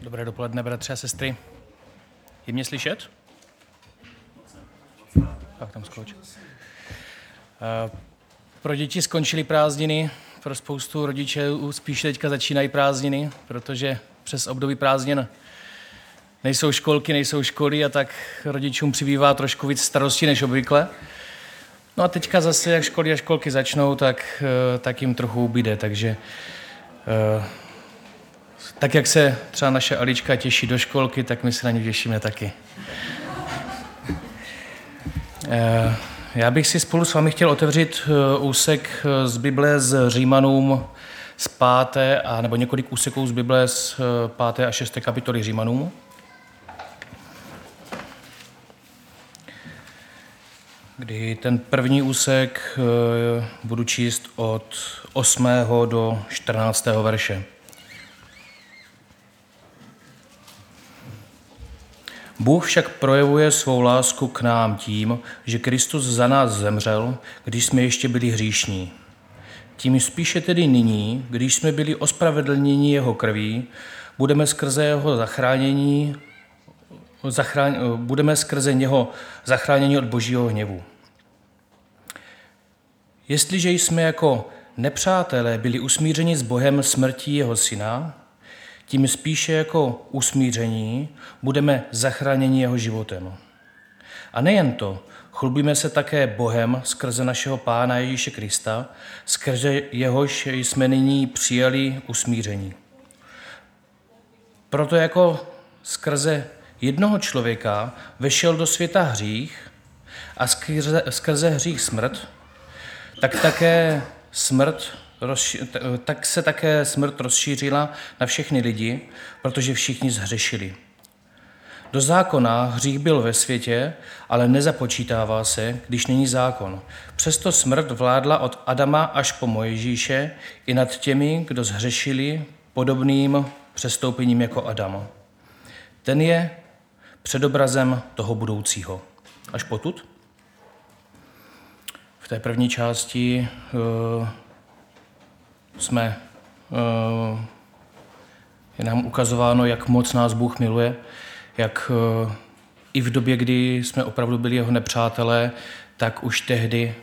Dobré dopoledne, bratři a sestry. Je mě slyšet? Tak tam skoč. Pro děti skončily prázdniny, pro spoustu rodičů spíš teďka začínají prázdniny, protože přes období prázdnin nejsou školky, nejsou školy a tak rodičům přibývá trošku víc starostí než obvykle. No a teďka zase, jak školy a školky začnou, tak jim trochu ubyde, takže tak, jak se třeba naše Alička těší do školky, tak my se na ní těšíme taky. Já bych si spolu s vámi chtěl otevřít úsek z Bible z Římanům z 5. nebo několik úseků z Bible z 5. a 6. kapitoly Římanům. Kdy ten první úsek budu číst od 8. do 14. verše. Bůh však projevuje svou lásku k nám tím, že Kristus za nás zemřel, když jsme ještě byli hříšní. Tím spíše tedy nyní, když jsme byli ospravedlněni jeho krví, budeme skrze něho zachráněni od božího hněvu. Jestliže jsme jako nepřátelé byli usmířeni s Bohem smrtí jeho syna, tím spíše jako usmíření budeme zachráněni jeho životem. A nejen to, chlubíme se také Bohem skrze našeho Pána Ježíše Krista, skrze jehož jsme nyní přijali usmíření. Proto jako skrze jednoho člověka vešel do světa hřích a skrze hřích smrt, tak se také smrt rozšířila na všechny lidi, protože všichni zhřešili. Do zákona hřích byl ve světě, ale nezapočítává se, když není zákon. Přesto smrt vládla od Adama až po Mojžíše i nad těmi, kdo zhřešili podobným přestoupením jako Adam. Ten je předobrazem toho budoucího. Až potud? V té první části je nám ukazováno, jak moc nás Bůh miluje, jak i v době, kdy jsme opravdu byli jeho nepřátelé, tak už tehdy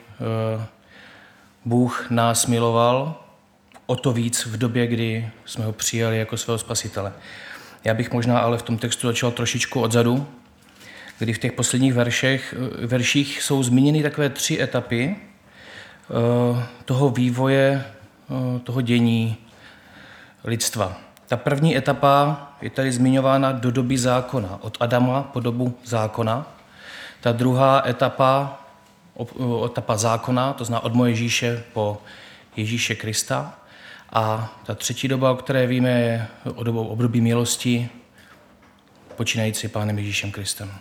Bůh nás miloval, o to víc v době, kdy jsme ho přijali jako svého spasitele. Já bych možná ale v tom textu začal trošičku odzadu, kdy v těch posledních verších jsou zmíněny takové 3 etapy toho vývoje, toho dění lidstva. Ta první etapa je tady zmiňována do doby zákona, od Adama po dobu zákona. Ta druhá etapa zákona, to znamená od Mojžíše po Ježíše Krista. A ta třetí doba, o které víme, je období milosti, počínající Pánem Ježíšem Kristem.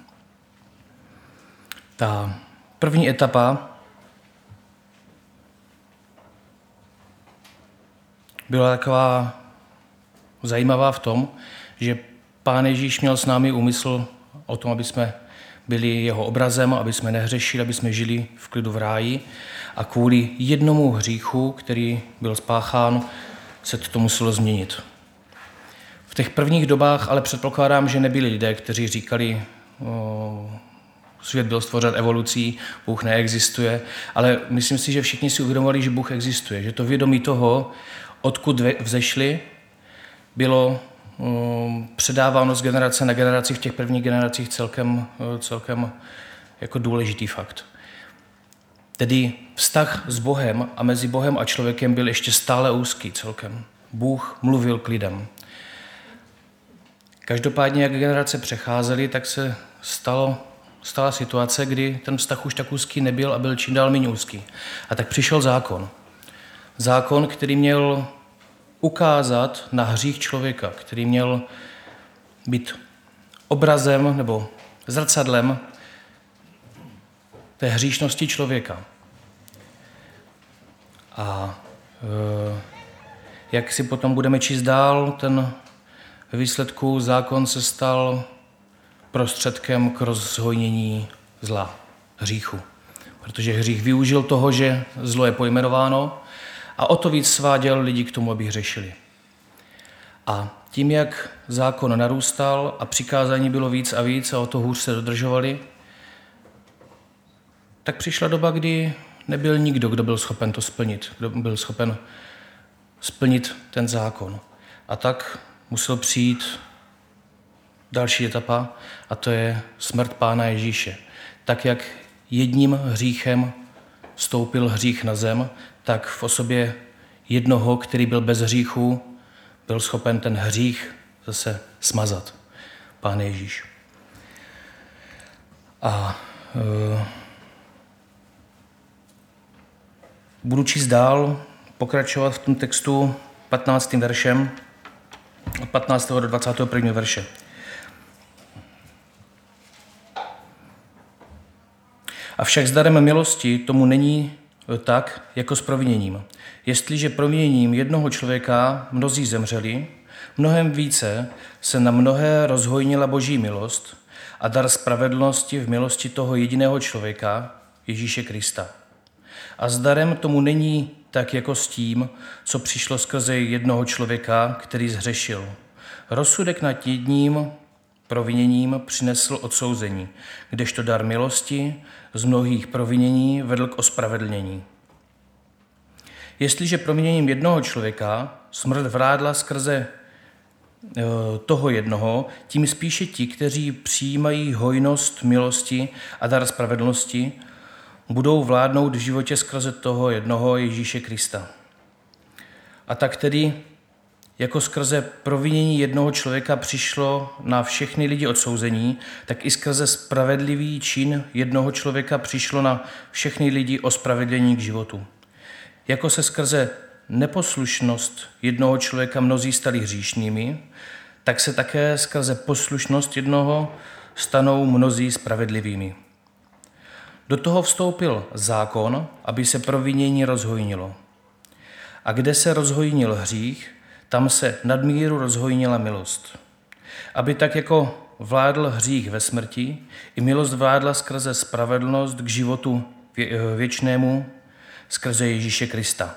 Ta první etapa byla taková zajímavá v tom, že Pán Ježíš měl s námi úmysl o tom, aby jsme byli jeho obrazem, aby jsme nehřešili, aby jsme žili v klidu v ráji a kvůli jednomu hříchu, který byl spáchán, se to muselo změnit. V těch prvních dobách ale předpokládám, že nebyli lidé, kteří říkali, svět byl stvořen evolucí, Bůh neexistuje, ale myslím si, že všichni si uvědomovali, že Bůh existuje, že to vědomí toho, odkud vzešli, bylo předáváno z generace na generaci v těch prvních generacích celkem jako důležitý fakt. Tedy vztah s Bohem a mezi Bohem a člověkem byl ještě stále úzký celkem. Bůh mluvil k lidem. Každopádně, jak generace přecházely, tak se stala situace, kdy ten vztah už tak úzký nebyl a byl čím dál méně úzký. A tak přišel zákon. Zákon, který měl ukázat na hřích člověka, který měl být obrazem nebo zrcadlem té hříšnosti člověka. A jak si potom budeme číst dál, ten výsledku zákon se stal prostředkem k rozhojnění zla, hříchu. Protože hřích využil toho, že zlo je pojmenováno a o to víc sváděl lidi k tomu, aby hřešili. A tím, jak zákon narůstal a přikázání bylo víc a víc a o to hůř se dodržovali, tak přišla doba, kdy nebyl nikdo, kdo byl schopen to splnit, kdo byl schopen splnit ten zákon. A tak musel přijít další etapa, a to je smrt Pána Ježíše. Tak, jak jedním hříchem vstoupil hřích na zem, tak v osobě jednoho, který byl bez hříchu, byl schopen ten hřích zase smazat. Pán Ježíš. A budu číst dál, pokračovat v tom textu 15. veršem, od 15. do 21. verše. Avšak s darem milosti tomu není tak, jako s proviněním. Jestliže proviněním jednoho člověka mnozí zemřeli, mnohem více se na mnohé rozhojnila Boží milost a dar spravedlnosti v milosti toho jediného člověka, Ježíše Krista. A s darem tomu není tak, jako s tím, co přišlo skrze jednoho člověka, který zhřešil. Rozsudek nad jedním proviněním přinesl odsouzení, kdežto dar milosti z mnohých provinění vedl k ospravedlnění. Jestliže proviněním jednoho člověka smrt vrádla skrze toho jednoho, tím spíše ti, kteří přijímají hojnost milosti a dar spravedlnosti, budou vládnout v životě skrze toho jednoho Ježíše Krista. A tak tedy, jako skrze provinění jednoho člověka přišlo na všechny lidi odsouzení, tak i skrze spravedlivý čin jednoho člověka přišlo na všechny lidi ospravedlnění k životu. Jako se skrze neposlušnost jednoho člověka mnozí stali hříšnými, tak se také skrze poslušnost jednoho stanou mnozí spravedlivými. Do toho vstoupil zákon, aby se provinění rozhojnilo. A kde se rozhojnil hřích, tam se nadmíru rozhojnila milost. Aby tak jako vládl hřích ve smrti, i milost vládla skrze spravedlnost k životu věčnému, skrze Ježíše Krista.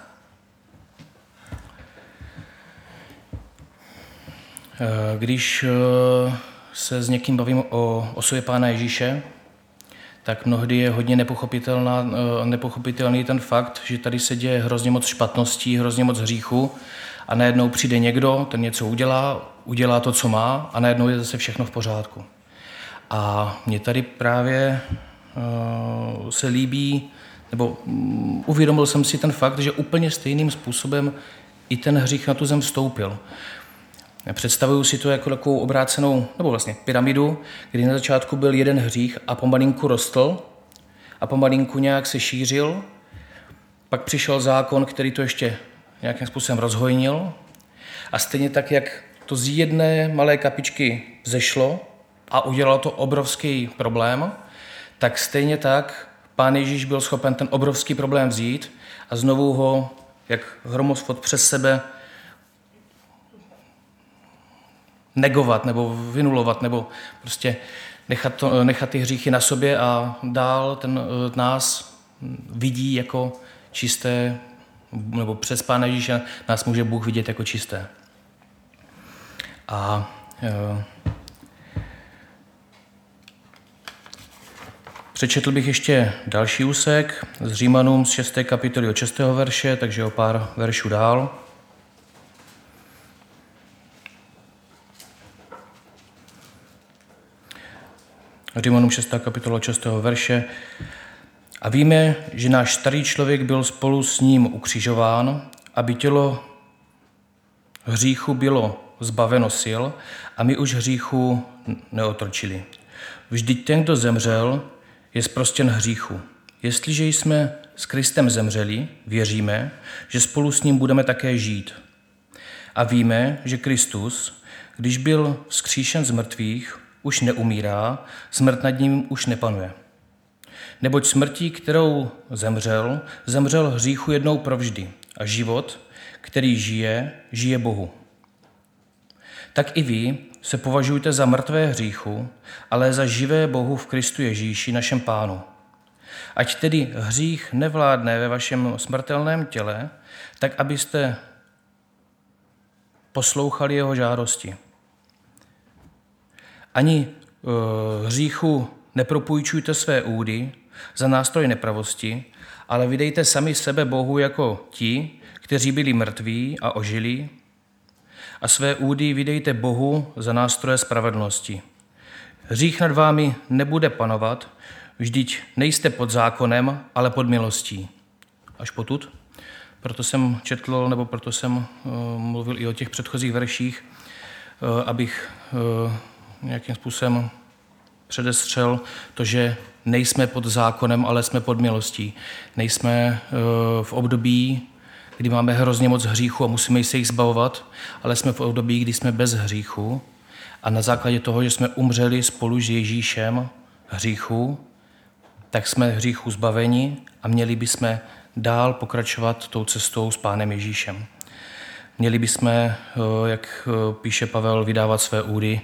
Když se s někým bavím o osobě Pána Ježíše, tak mnohdy je hodně nepochopitelný ten fakt, že tady se děje hrozně moc špatností, hrozně moc hříchu a najednou přijde někdo, ten něco udělá to, co má a najednou je zase všechno v pořádku. A mně tady právě se líbí, nebo uvědomil jsem si ten fakt, že úplně stejným způsobem i ten hřích na tu zem vstoupil. Představuju si to jako takovou obrácenou, nebo vlastně pyramidu, kdy na začátku byl jeden hřích a pomalinku rostl a pomalinku nějak se šířil. Pak přišel zákon, který to ještě nějakým způsobem rozhojnil. A stejně tak, jak to z jedné malé kapičky vzešlo a udělalo to obrovský problém, tak stejně tak Pán Ježíš byl schopen ten obrovský problém vzít a znovu ho, jak hromosvod přes sebe, negovat nebo vynulovat, nebo prostě nechat ty hříchy na sobě a dál ten nás vidí jako čisté, nebo přes Pána Ježíše nás může Bůh vidět jako čisté. A přečetl bych ještě další úsek z Římanům z 6. kapitoly od 6. verše, takže o pár veršů dál. Římanům 6. kapitola 6. verše. A víme, že náš starý člověk byl spolu s ním ukřižován, aby tělo hříchu bylo zbaveno sil a my už hříchu neotročili. Vždyť ten, kdo zemřel, je zprostěn hříchu. Jestliže jsme s Kristem zemřeli, věříme, že spolu s ním budeme také žít. A víme, že Kristus, když byl vzkříšen z mrtvých, už neumírá, smrt nad ním už nepanuje. Neboť smrtí, kterou zemřel hříchu jednou provždy a život, který žije Bohu. Tak i vy se považujte za mrtvé hříchu, ale za živé Bohu v Kristu Ježíši, našem Pánu. Ať tedy hřích nevládne ve vašem smrtelném těle, tak abyste poslouchali jeho žádosti. Ani hříchu nepropůjčujte své údy za nástroj nepravosti, ale vydejte sami sebe Bohu jako ti, kteří byli mrtví a ožili, a své údy vydejte Bohu za nástroje spravedlnosti. Hřích nad vámi nebude panovat, vždyť nejste pod zákonem, ale pod milostí. Až potud. Proto jsem četl, nebo proto jsem mluvil i o těch předchozích verších, abych nějakým způsobem předestřel to, že nejsme pod zákonem, ale jsme pod milostí. Nejsme v období, kdy máme hrozně moc hříchu a musíme se jich zbavovat, ale jsme v období, kdy jsme bez hříchu a na základě toho, že jsme umřeli spolu s Ježíšem hříchu, tak jsme hříchu zbaveni a měli bychom dál pokračovat tou cestou s Pánem Ježíšem. Měli bychom, jak píše Pavel, vydávat své údy.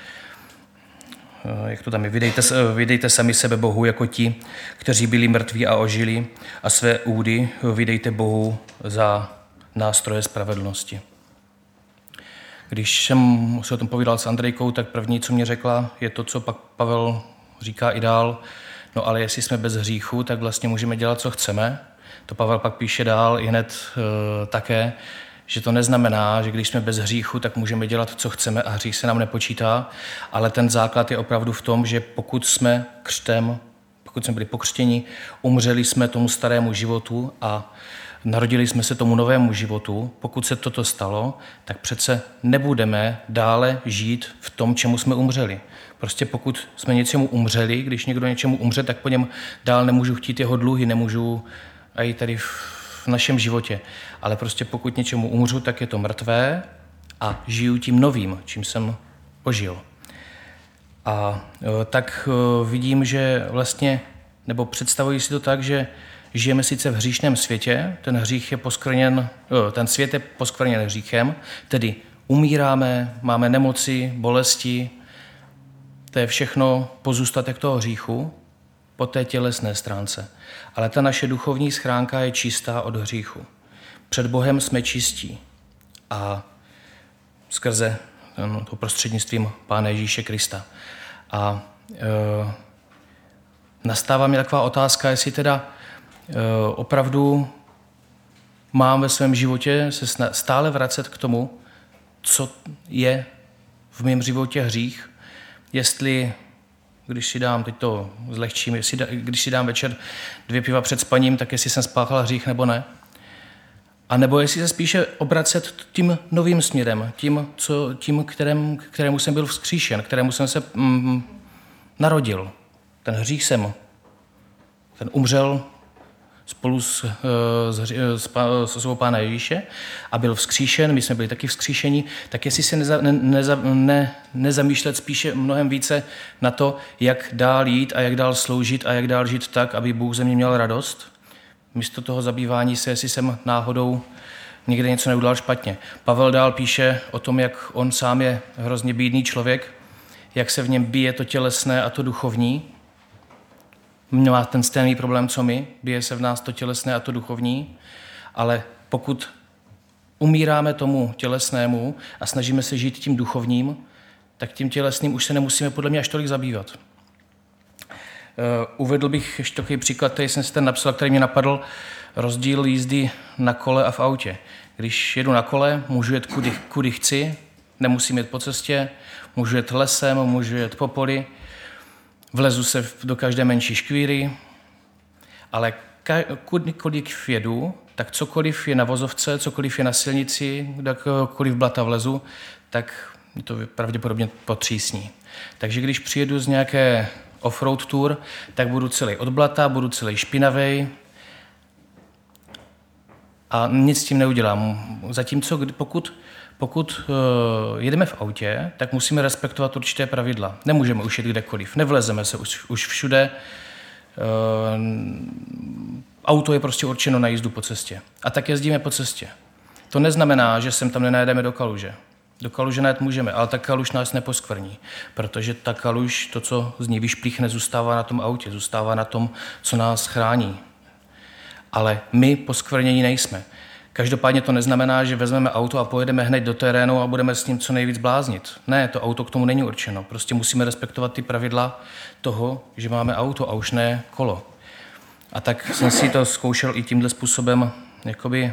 Jak to tam je? Vydejte sami sebe Bohu jako ti, kteří byli mrtví a ožili, a své údy vydejte Bohu za nástroje spravedlnosti. Když jsem se o tom povídal s Andrejkou, tak první, co mě řekla, je to, co pak Pavel říká i dál. No ale jestli jsme bez hříchu, tak vlastně můžeme dělat, co chceme. To Pavel pak píše dál i hned také, že to neznamená, že když jsme bez hříchu, tak můžeme dělat, co chceme a hřích se nám nepočítá, ale ten základ je opravdu v tom, že pokud jsme byli pokřtěni, umřeli jsme tomu starému životu a narodili jsme se tomu novému životu, pokud se toto stalo, tak přece nebudeme dále žít v tom, čemu jsme umřeli. Prostě pokud jsme něčemu umřeli, když někdo něčemu umře, tak po něm dál nemůžu chtít jeho dluhy, nemůžu i tady v našem životě. Ale prostě pokud něčemu umřu, tak je to mrtvé a žiju tím novým, čím jsem ožil. A tak vidím, že vlastně, nebo představuji si to tak, že žijeme sice v hříšném světě, ten svět je poskvrněn hříchem, tedy umíráme, máme nemoci, bolesti, to je všechno pozůstatek toho hříchu po té tělesné stránce. Ale ta naše duchovní schránka je čistá od hříchu. Před Bohem jsme čistí a skrze to prostřednictvím Pána Ježíše Krista. A nastává mi taková otázka, jestli teda opravdu mám ve svém životě se stále vracet k tomu, co je v mém životě hřích, jestli, když si dám, teď to zlehčím, když si dám večer 2 piva před spaním, tak jestli jsem spáchal hřích nebo ne. A nebo jestli se spíše obracet tím novým směrem, kterému jsem byl vzkříšen, kterému jsem se narodil. Ten hřích ten umřel spolu s osobou Pána Ježíše a byl vzkříšen, my jsme byli taky vzkříšeni, tak jestli se nezamýšlet spíše mnohem více na to, jak dál jít a jak dál sloužit a jak dál žít tak, aby Bůh ze mě měl radost, místo toho zabývání se, jestli jsem náhodou někde něco neudělal špatně. Pavel dál píše o tom, jak on sám je hrozně bídný člověk, jak se v něm bije to tělesné a to duchovní. Má ten stejný problém, co my, bije se v nás to tělesné a to duchovní, ale pokud umíráme tomu tělesnému a snažíme se žít tím duchovním, tak tím tělesným už se nemusíme podle mě až tolik zabývat. Uvedl bych ještě takový příklad, který jsem si ten napsal, který mě napadl, rozdíl jízdy na kole a v autě. Když jedu na kole, můžu jet kudy chci, nemusím jet po cestě, můžu jet lesem, můžu jet po poli, vlezu se do každé menší škvíry, ale kudikoliv jedu, tak cokoliv je na vozovce, cokoliv je na silnici, kdekoliv blata vlezu, tak mi to pravděpodobně potřísní. Takže když přijedu z nějaké off-road tour, tak budu celý od blata, budu celý špinavej a nic s tím neudělám. Zatímco pokud jedeme v autě, tak musíme respektovat určité pravidla. Nemůžeme už jet kdekoliv, nevlezeme se už všude. Auto je prostě určeno na jízdu po cestě. A tak jezdíme po cestě. To neznamená, že sem tam nenajedeme do kaluže. Do kaluže najet můžeme, ale ta kaluž nás neposkvrní, protože ta kaluž, to, co z ní vyšplíchne, zůstává na tom autě, zůstává na tom, co nás chrání. Ale my poskvrnění nejsme. Každopádně to neznamená, že vezmeme auto a pojedeme hned do terénu a budeme s ním co nejvíc bláznit. Ne, to auto k tomu není určeno. Prostě musíme respektovat ty pravidla toho, že máme auto a už ne kolo. A tak jsem si to zkoušel i tímhle způsobem jakoby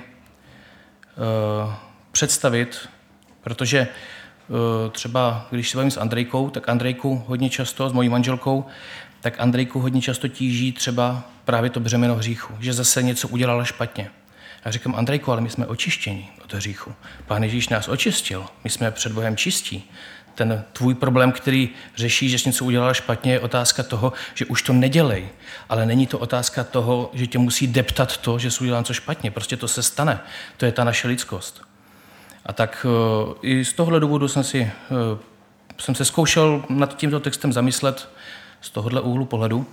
představit, protože třeba když se bavím s Andrejkou, tak Andrejku hodně často, s mojí manželkou, tak Andrejku hodně často tíží třeba právě to břemeno hříchu, že zase něco udělala špatně. Já říkám, Andrejku, ale my jsme očištěni od hříchu. Pán Ježíš nás očistil, my jsme před Bohem čistí. Ten tvůj problém, který řeší, že jsi něco udělala špatně, je otázka toho, že už to nedělej. Ale není to otázka toho, že tě musí deptat to, že jsi udělal něco špatně. Prostě to se stane. To je ta naše lidskost. A tak i z tohohle důvodu jsem se zkoušel nad tímto textem zamyslet z tohohle úhlu pohledu.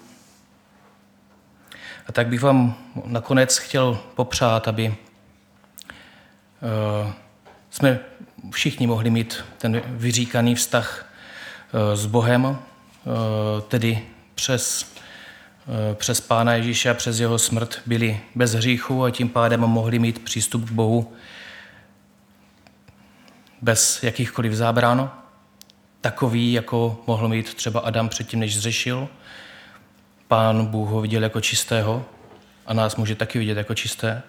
A tak bych vám nakonec chtěl popřát, aby jsme všichni mohli mít ten vyříkaný vztah s Bohem, tedy přes Pána Ježíše a přes jeho smrt byli bez hříchu a tím pádem mohli mít přístup k Bohu bez jakýchkoliv zábran, takový, jako mohl mít třeba Adam předtím, než zřešil. Pán Bůh ho viděl jako čistého a nás může taky vidět jako čisté.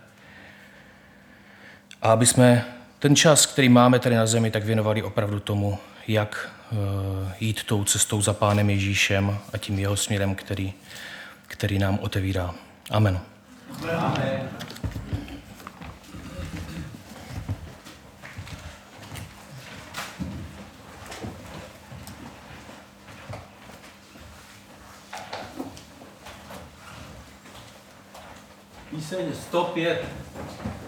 A aby jsme ten čas, který máme tady na zemi, tak věnovali opravdu tomu, jak jít tou cestou za Pánem Ježíšem a tím jeho směrem, který nám otevírá. Amen. Amen. Píseň 105.